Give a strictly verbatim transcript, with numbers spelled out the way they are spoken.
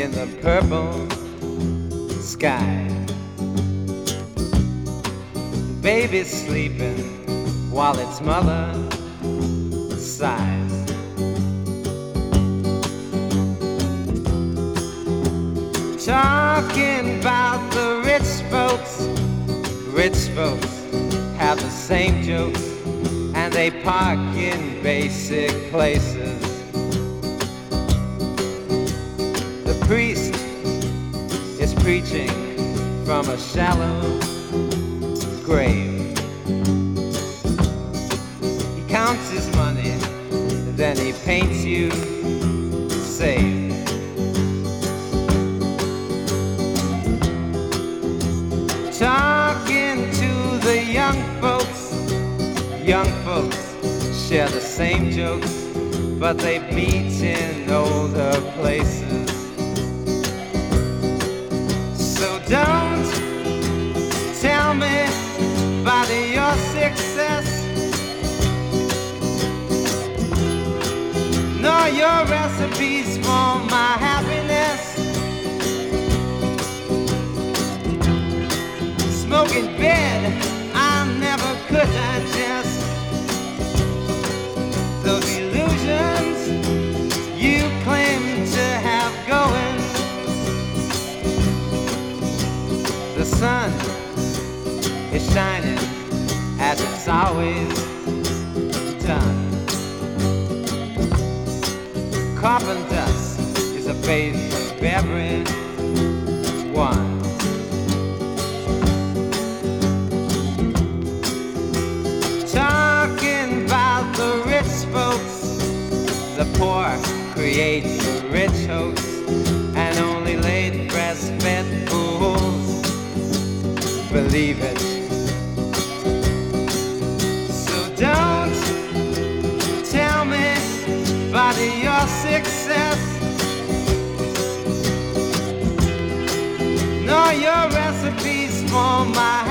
in the purple sky. The baby's sleeping while its mother sighs. Talking about the rich folks, rich folks have the same jokes, and they park in basic places. The priest is preaching from a shallow grave. He counts his money, then he paints you safe. Talking to the young folks, young folks share the same jokes, but they meet in older places. So don't tell me about your success, nor your recipes for my happiness. Smoking bed, I never could digest those illusions you claim to have going. The sun is shining as it's always done. Carbon dust is a base of everyone. Talking about the rich folks, the poor create the rich hoax, and only late breastfed fools believe it. So don't tell me about your success, nor your recipes for my